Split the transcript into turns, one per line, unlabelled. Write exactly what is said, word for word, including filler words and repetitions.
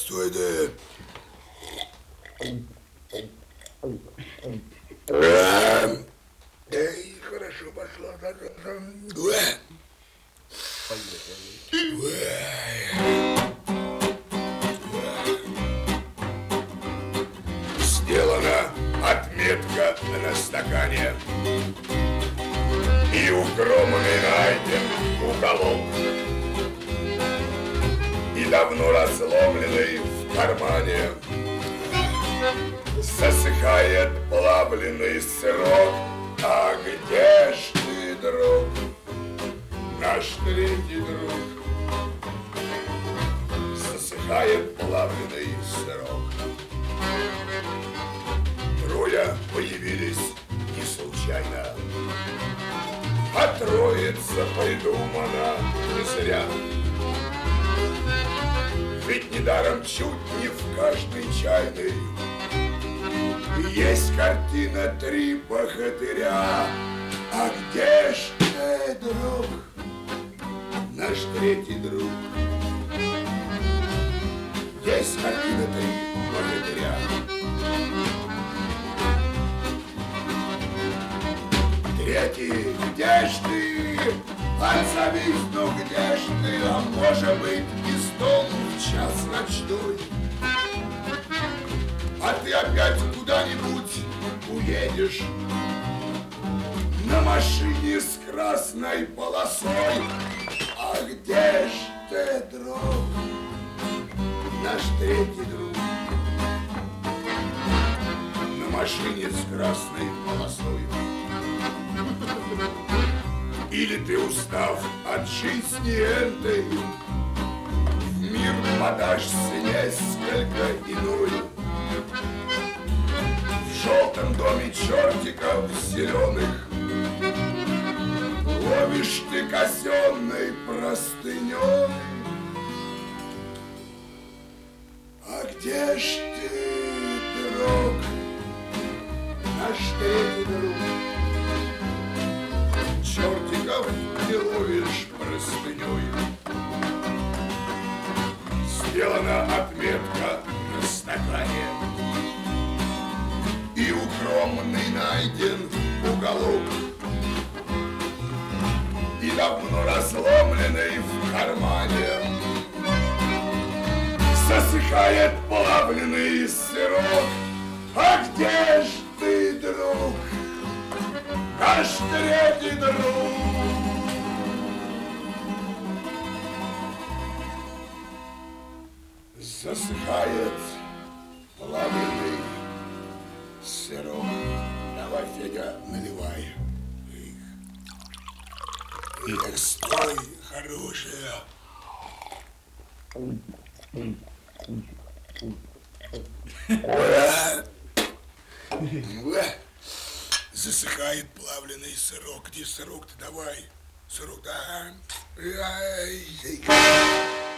Стой, да. Эй, хорошо пошло. Сделана отметка на стакане, и укромный найден уголок, и давно разломленный в кармане засыхает плавленый сырок. А где ж ты, друг, наш третий друг? Засыхает плавленый сырок. Трое появились не случайно, а троица придумана не зря. Ведь недаром чуть не в каждой чайной есть картина «Три богатыря». А где ж ты, друг, наш третий друг? Есть картина «Три богатыря». Третий, где ж ты? Отзовись, ну где ж ты? А может быть, из дому в час ночной, а ты опять куда-нибудь уедешь на машине с красной полосой. А где ж ты, друг, наш третий друг? На машине с красной полосой. Или ты, устав от жизни этой, в мир подашься несколько иной. В желтом доме чертиков зеленых ловишь ты казенной простыней. А где ж ты, друг, наш третий друг? Чертиков не ловишь простыней. Сделана отметка на стакане, и укромный найден уголок, и давно разломленный в кармане засыхает плавленый сырок. А где ж ты, друг, наш третий друг? Засыхает плавленый сырок. Давай, Федя, наливай. Эх, стой, хорошая. Засыхает плавленый сырок. Где сырок-то? Давай. Сырок, да.